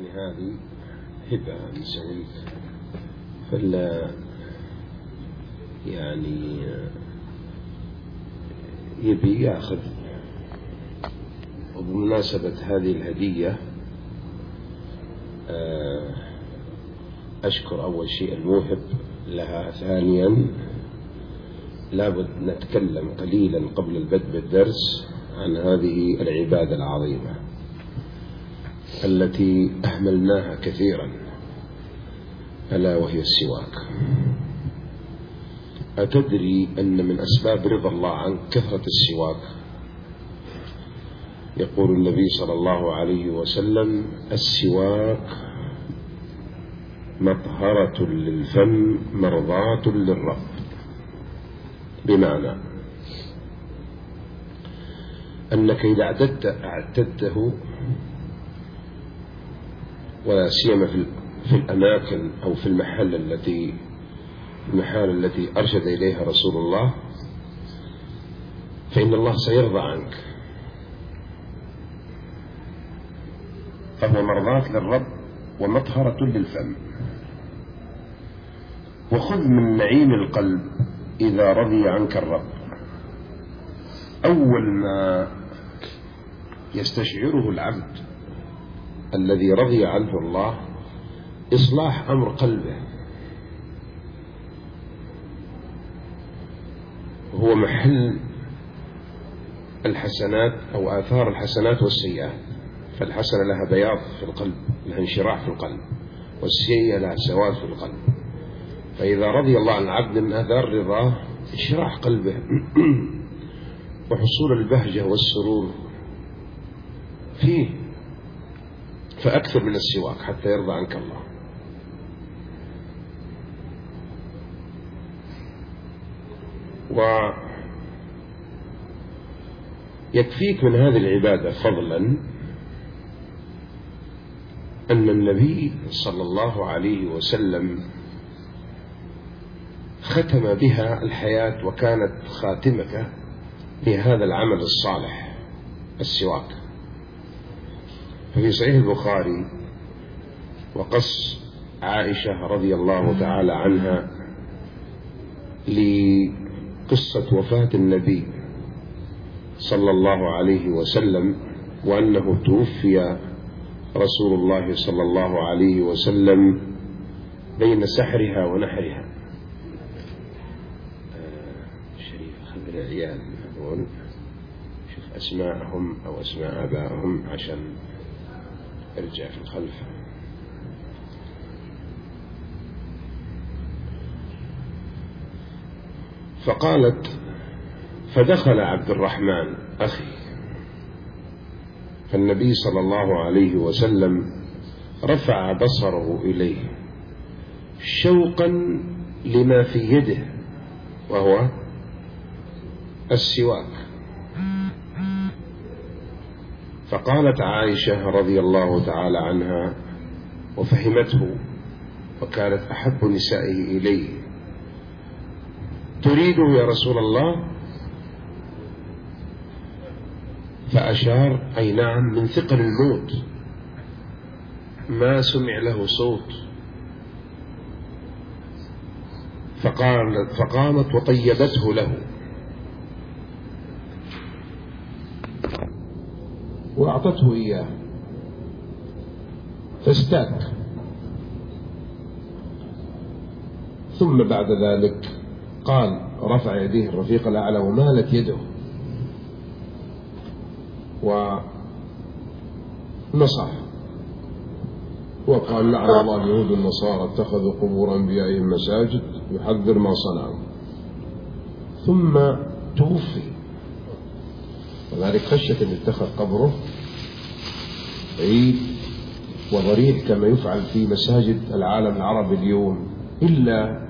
يعني هذه هبة نسويك فلا يعني يبي يأخذ. وبمناسبة هذه الهدية أشكر أول شيء الموهب لها. ثانيا لابد نتكلم قليلا قبل البدء بالدرس عن هذه العبادة العظيمة التي أهملناها كثيرا، ألا وهي السواك. أتدري أن من أسباب رضا الله عنك كثرة السواك؟ يقول النبي صلى الله عليه وسلم: السواك مطهرة للفم مرضاة للرب. بمعنى أنك إذا اعتدته، ولا سيما في الأماكن أو في المحال التي أرشد إليها رسول الله، فإن الله سيرضى عنك. فهو مرضاة للرب ومطهرة للفم. وخذ من نعيم القلب إذا رضي عنك الرب. أول ما يستشعره العبد الذي رضي عنه الله إصلاح أمر قلبه، هو محل الحسنات أو آثار الحسنات والسيئات. فالحسنة لها بياض في القلب، لها انشراح في القلب، والسيئة لها سواد في القلب. فإذا رضي الله عن العبد من آثار رضاه انشراح قلبه وحصول البهجة والسرور فيه. فأكثر من السواك حتى يرضى عنك الله. ويكفيك من هذه العبادة فضلا أن النبي صلى الله عليه وسلم ختم بها الحياة، وكانت خاتمة لهذا العمل الصالح السواك. ففي صحيح البخاري وقص عائشة رضي الله تعالى عنها لقصة وفاة النبي صلى الله عليه وسلم، وأنه توفي رسول الله صلى الله عليه وسلم بين سحرها ونحرها. شريف خذ العيال هذول شوف أسماءهم أو أسماء آبائهم عشان ارجع في الخلف. فقالت: فدخل عبد الرحمن أخي، فالنبي صلى الله عليه وسلم رفع بصره إليه شوقا لما في يده وهو السواك. فقالت عائشة رضي الله تعالى عنها وفهمته، وكانت أحب نسائه إليه: تريده يا رسول الله؟ فأشار: أي نعم، من ثقل الموت ما سمع له صوت. فقامت وطيبته له وأعطته إياه فاستاك. ثم بعد ذلك قال، رفع يديه الرفيق الأعلى ومالت يده ونصح وقال: لعن الله اليهود والنصارى اتخذوا قبور أنبيائهم مساجد، يحذر ما صنعوا. ثم توفي، وذلك خشية أن يتخذ قبره عيد وضريح كما يفعل في مساجد العالم العربي اليوم، إلا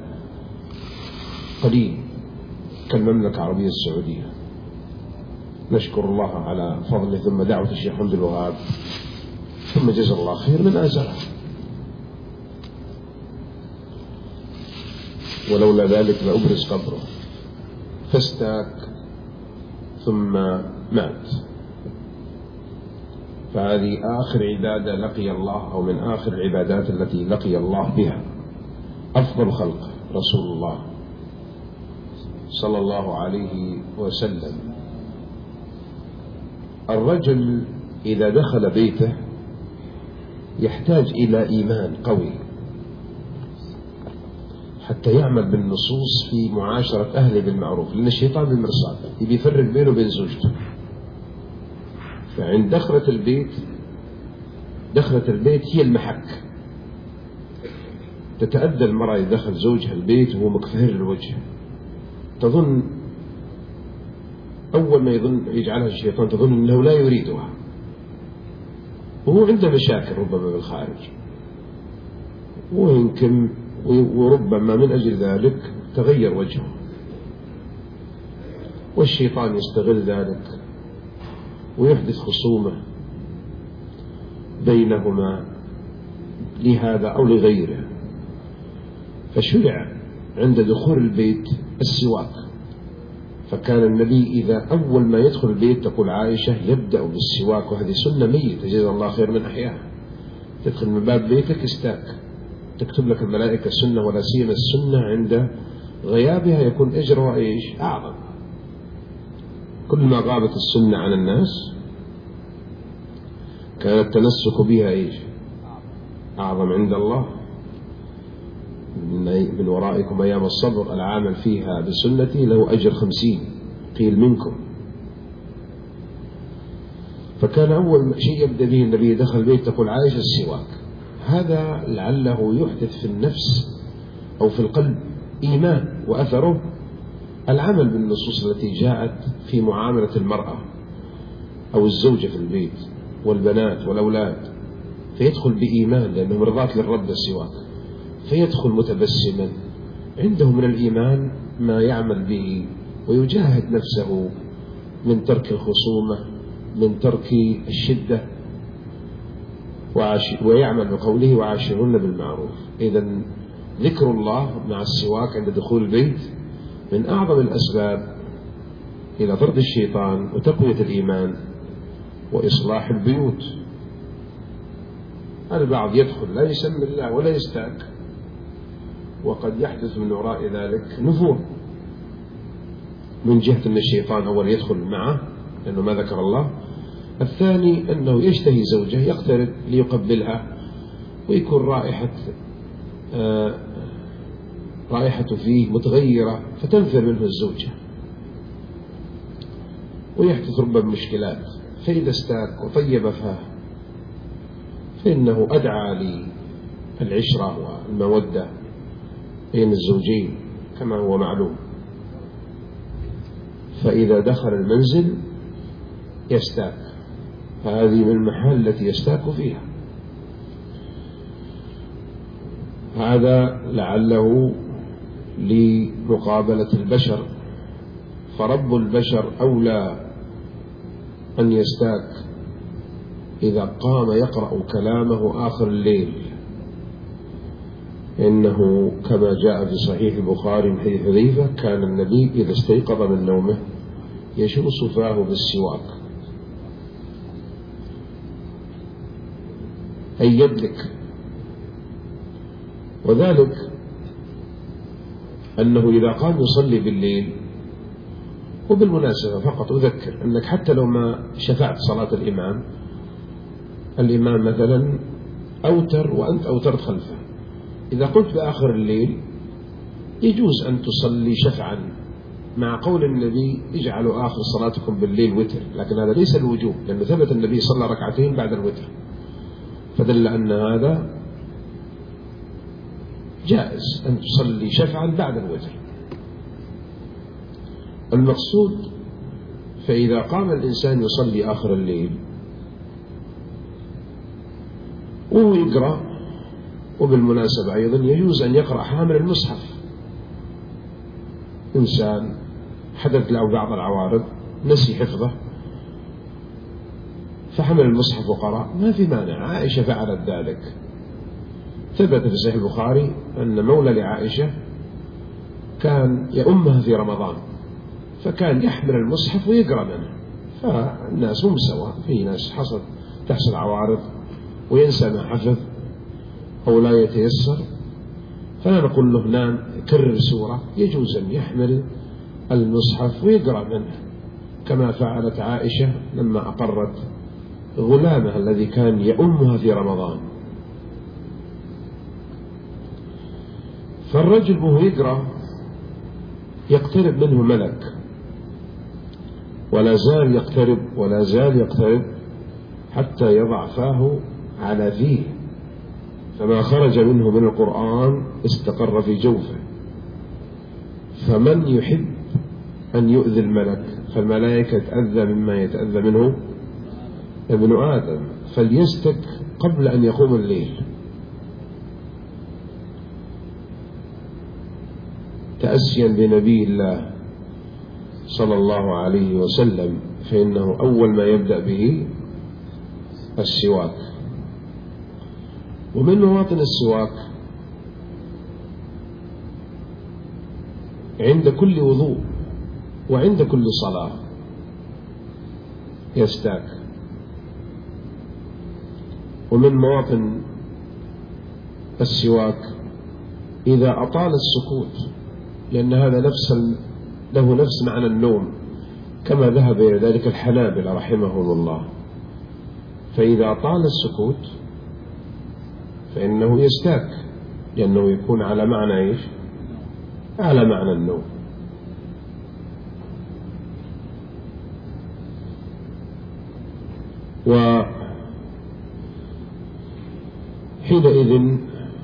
قليل كالمملكة العربية السعودية. نشكر الله على فضله، ثم دعوة الشيخ عبد الوهاب، ثم جزا الله خير من أزله. ولولا ذلك لأبرز قبره، فاستاك ثم مات. فهذه آخر عبادة لقي الله، أو من آخر العبادات التي لقي الله بها أفضل خلق رسول الله صلى الله عليه وسلم. الرجل إذا دخل بيته يحتاج إلى إيمان قوي حتى يعمل بالنصوص في معاشرة أهله بالمعروف، لأن الشيطان بالمرصاد يبي يفرق بينه وبين زوجته. فعند دخلة البيت هي المحك. تتأدى المرأة إذا دخل زوجها البيت وهو مكفهر الوجه، تظن أول ما يجعلها الشيطان تظن أنه لا يريدها، وهو عنده مشاكل ربما بالخارج، ويمكن وربما من أجل ذلك تغير وجهه، والشيطان يستغل ذلك ويحدث خصومة بينهما لهذا أو لغيره. فشرع عند دخول البيت السواك، فكان النبي إذا أول ما يدخل البيت تقول عائشة يبدأ بالسواك، وهذه سنة ميتة جزا الله خير من أحياها. تدخل من باب بيتك استاك، تكتب لك الملائكة السنة، ولا سيما السنة عند غيابها يكون أجرها إيش أعظم. كل ما غابت السنة عن الناس كان التمسك بها إيش أعظم عند الله. من ورائكم أيام الصبر العامل فيها بسنتي له أجر 50 قيل منكم. فكان أول شيء يبدأ به النبي دخل البيت تقول عائشة السواك. هذا لعله يحدث في النفس أو في القلب إيمان، وأثره العمل بالنصوص التي جاءت في معاملة المرأة أو الزوجة في البيت والبنات والأولاد، فيدخل بإيمان لأنه مرضات للرب السواك، فيدخل متبسما عنده من الإيمان ما يعمل به، ويجاهد نفسه من ترك الخصومة، من ترك الشدة، ويعمل بقوله وعاشرهن بالمعروف. إذن ذكر الله مع السواك عند دخول البيت من أعظم الأسباب إلى طرد الشيطان وتقوية الإيمان وإصلاح البيوت. البعض يدخل لا يسمي الله ولا يستاك، وقد يحدث من وراء ذلك نفور، من جهة أن الشيطان أول يدخل معه لأنه ما ذكر الله، الثاني أنه يشتهي زوجه يقترب ليقبلها ويكون رائحة فيه متغيرة فتنفر منه الزوجة ويحدث ربما مشكلات. فإذا استاك وطيب فاه فإنه أدعى للعشرة والمودة بين الزوجين كما هو معلوم. فإذا دخل المنزل يستاك، فهذه من المحال التي يستاك فيها. هذا لعله لمقابلة البشر، فرب البشر أولى أن يستاك إذا قام يقرأ كلامه آخر الليل، إنه كما جاء في صحيح البخاري من حديث حذيفة كان النبي إذا استيقظ من نومه يشوص فاه بالسواك أي يدلك. وذلك أنه إذا قام يصلي بالليل، وبالمناسبة فقط أذكر أنك حتى لو ما شفعت صلاة الإمام مثلا أوتر وأنت أوترت خلفه، إذا قلت بآخر الليل يجوز أن تصلي شفعا، مع قول النبي اجعلوا آخر صلاتكم بالليل وتر، لكن هذا ليس الوجوب، لأنه ثبت النبي صلى ركعتين بعد الوتر، فدل أن هذا جائز أن تصلي شفعا بعد الوتر. المقصود فإذا قام الإنسان يصلي آخر الليل وهو يقرأ، وبالمناسبة أيضا يجوز أن يقرأ حامل المصحف، إنسان حدث له بعض العوارض نسي حفظه فحمل المصحف وقرأ، ما في مانع، عائشة فعلت ذلك. ثبت في صحيح البخاري أن مولى لعائشة كان يؤمها في رمضان، فكان يحمل المصحف ويقرأ منه، فالناس هم سواء، في ناس حصل تحصل عوارض وينسى ما حفظ أو لا يتيسر، فلا نقول له نام كرر سورة، يجوز أن يحمل المصحف ويقرأ منه، كما فعلت عائشة لما أقرت غلامها الذي كان يؤمها في رمضان. فالرجل وهو يقرأ يقترب منه ملك، ولا زال يقترب حتى يضع فاه على فيه، فما خرج منه من القرآن استقر في جوفه. فمن يحب أن يؤذي الملك فالملائكة تأذى مما يتأذى منه ابن آدم، فليستك قبل أن يقوم الليل تأسيا بنبي الله صلى الله عليه وسلم، فإنه أول ما يبدأ به السواك. ومن مواطن السواك عند كل وضوء وعند كل صلاة يستاك. ومن مواطن السواك إذا أطال السكوت، لأن هذا له نفس معنى النوم، كما ذهب إلى ذلك الحنابلة رحمهم الله. فإذا طال السكوت فإنه يستاك، لأنه يكون على معنى إيش؟ على معنى النوم. وحينئذ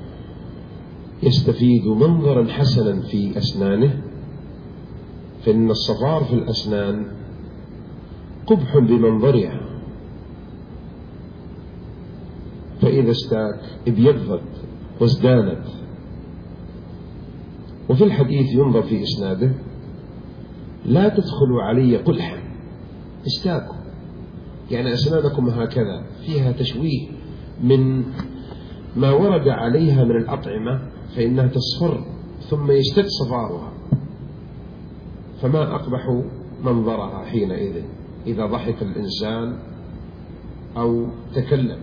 يستفيد منظرا حسنا في أسنانه، فإن الصفار في الأسنان قبح بمنظرها، فإذا استاك ابيضت وازدانت. وفي الحديث ينظر في إسناده: لا تدخلوا علي قلحا، استاكوا، يعني أسنانكم هكذا فيها تشويه من ما ورد عليها من الأطعمة، فإنها تصفر ثم يشتد صفارها، فما أقبح منظرها حينئذ إذا ضحك الإنسان أو تكلم.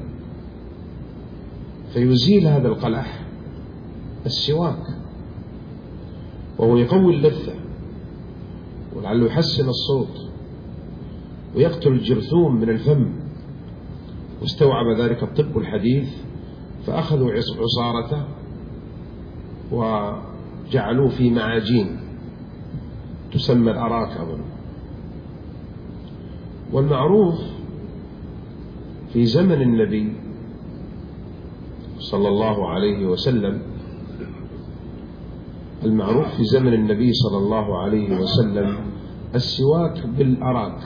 فيزيل هذا القلح السواك، وهو يقوي اللثة ولعله يحسن الصوت ويقتل الجرثوم من الفم. واستوعب ذلك الطب الحديث، فأخذوا عصارته وجعلوه في معاجين تسمى الأراك أظن. والمعروف في زمن النبي صلى الله عليه وسلم، المعروف في زمن النبي صلى الله عليه وسلم السواك بالأراك.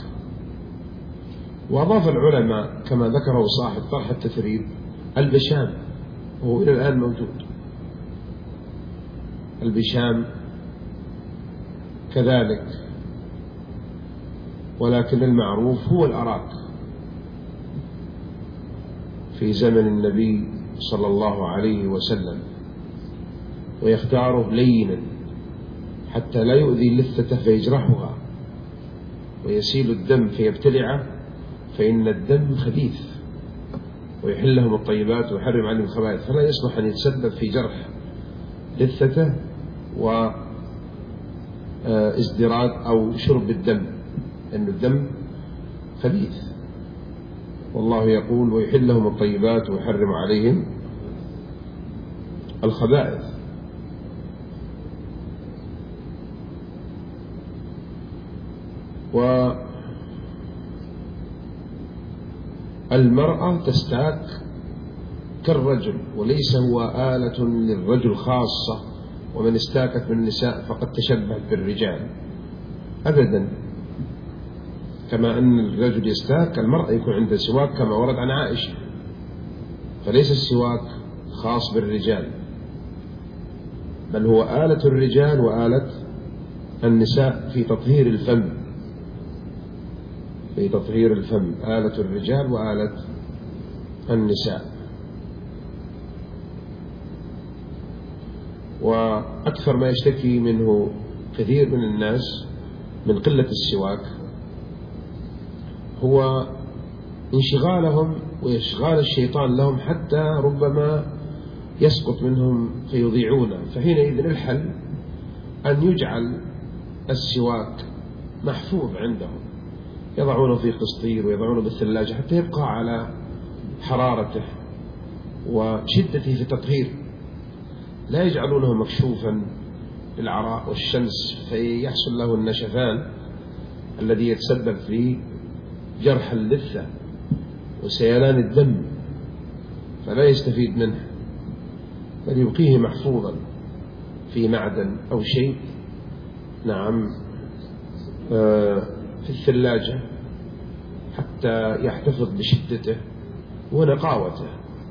وأضاف العلماء كما ذكره صاحب طرح التثريب البشام، وهو إلى الآن موجود، البشام كذلك، ولكن المعروف هو الأراك في زمن النبي صلى الله عليه وسلم، ويختاره لينا حتى لا يؤذي اللثة فيجرحها ويسيل الدم فيبتلعه، فإن الدم خبيث ويحل لهم الطيبات ويحرم عليهم الخبائث، فلا يصلح أن يتسبب في جرح لثته وازدراج أو شرب الدم، لأن الدم خبيث. والله يقول: ويحل لهم الطيبات ويحرم عليهم الخبائث. والمرأة تستاك كالرجل، وليس هو آلة للرجل خاصة، ومن استاكت من النساء فقد تشبهت بالرجال أبدا. كما أن الرجل يستاك، المرأة يكون عنده سواك كما ورد عن عائشة، فليس السواك خاص بالرجال، بل هو آلة الرجال وآلة النساء في تطهير الفم، في تطهير الفم، آلة الرجال وآلة النساء. وأكثر ما يشتكي منه كثير من الناس من قلة السواك هو انشغالهم وإشغال الشيطان لهم حتى ربما يسقط منهم فيضيعونه. فحينئذ الحل أن يجعل السواك محفوظ عندهم، يضعونه في قسطير ويضعونه بالثلاجة حتى يبقى على حرارته وشدته في التطهير، لا يجعلونه مكشوفا بالعراء والشمس فيحصل له النشفان الذي يتسبب في جرح اللثة وسيلان الدم فلا يستفيد منه، بل يبقيه محفوظا في معدن أو شيء في الثلاجة حتى يحتفظ بشدته ونقاوته.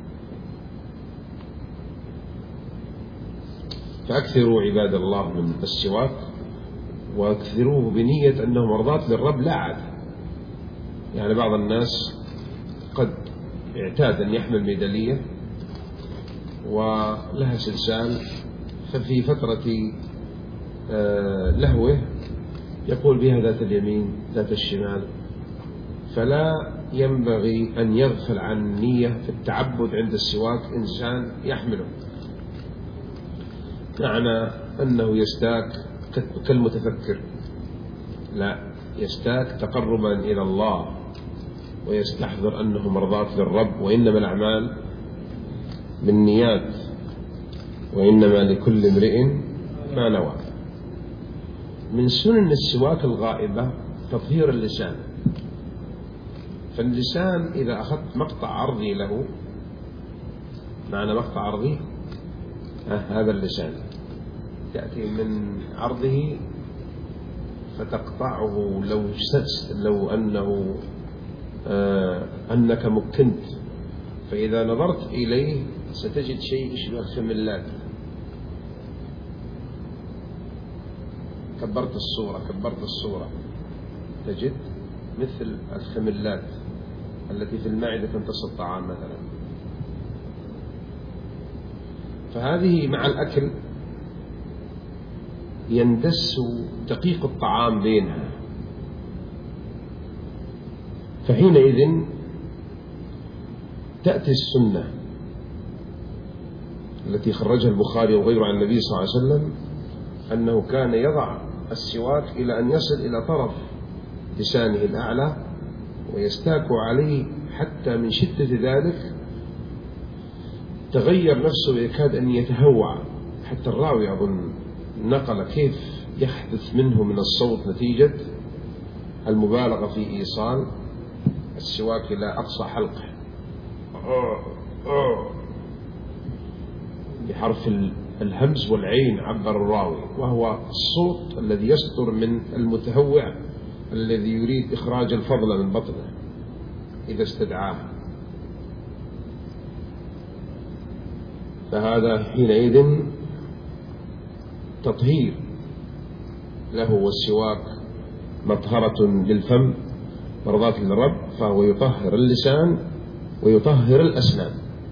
فأكثروا عباد الله من السواك، واكثروه بنية أنه مرضاة للرب لا عادة. يعني بعض الناس قد اعتاد أن يحمل ميدالية ولها سلسال، ففي فترة لهوه يقول بها ذات اليمين ذات الشمال، فلا ينبغي أن يغفل عن النية في التعبد عند السواك إنسان يحمله، معنى أنه يستاك كالمتفكر، لا، يستاك تقربا إلى الله ويستحضر أنه مرضاة للرب، وإنما الأعمال بالنيات وإنما لكل امرئ ما نوى. من سنن السواك الغائبة تطهير اللسان، فاللسان إذا أخذت مقطع عرضي له، معنى مقطع عرضي هذا اللسان تأتي من عرضه فتقطعه لو أنك مكنت، فإذا نظرت إليه ستجد شيء يشبه الخملات. كبرت الصورة تجد مثل الخملات التي في المعدة تمتص الطعام مثلا. فهذه مع الأكل يندس دقيق الطعام بينها، فحينئذ تأتي السنة التي خرجها البخاري وغيره عن النبي صلى الله عليه وسلم أنه كان يضع السواك إلى أن يصل إلى طرف لسانه الأعلى ويستاك عليه حتى من شدة ذلك تغير نفسه ويكاد أن يتهوع، حتى الراوي أظن نقل كيف يحدث منه من الصوت نتيجة المبالغة في إيصال السواك إلى أقصى حلقه بحرف الهمز والعين عبر الراوي، وهو الصوت الذي يصدر من المتهوع الذي يريد إخراج الفضل من بطنه إذا استدعاه. فهذا حينئذ تطهير له، والسواك مطهرة للفم مرضاة للرب، فهو يطهر اللسان ويطهر الأسنان،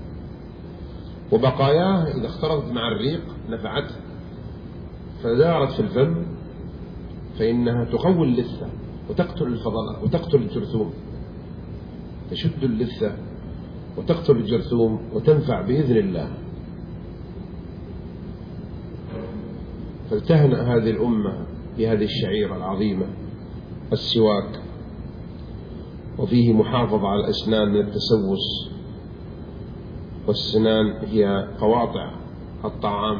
وبقاياه إذا اختلطت مع الريق نفعته فدارت في الفم فإنها تقوي اللثة وتقتل الفضلات وتقتل الجرثوم، تشد اللثة وتقتل الجرثوم وتنفع بإذن الله. فالتهنأ هذه الأمة بهذه الشعيرة العظيمة السواك، وفيه محافظة على الأسنان من التسوس، والسنان هي قواطع الطعام،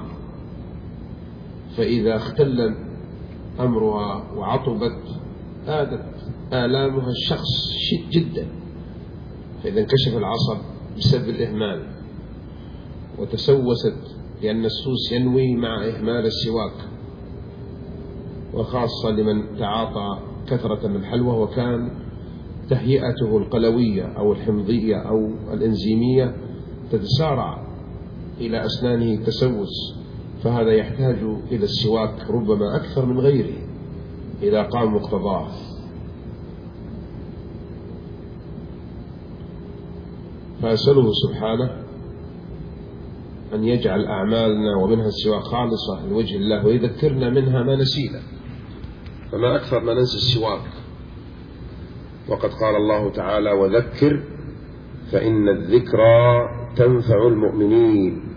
فإذا اختل أمرها وعطبت آدت آلامها الشخص جدا، فإذا انكشف العصب بسبب الإهمال وتسوست، لأن السوس ينوي مع إهمال السواك، وخاصة لمن تعاطى كثرة من الحلوى وكان تهيئته القلوية أو الحمضية أو الإنزيمية تتسارع إلى أسنانه تسوس، فهذا يحتاج إلى السواك ربما أكثر من غيره إذا قام مقتضاه. فأسأله سبحانه أن يجعل أعمالنا ومنها السواك خالصة لوجه الله، ويذكرنا منها ما نسينا، فما أكثر ما ننسى السواك. وقد قال الله تعالى: وذكر فإن الذكرى تنفع المؤمنين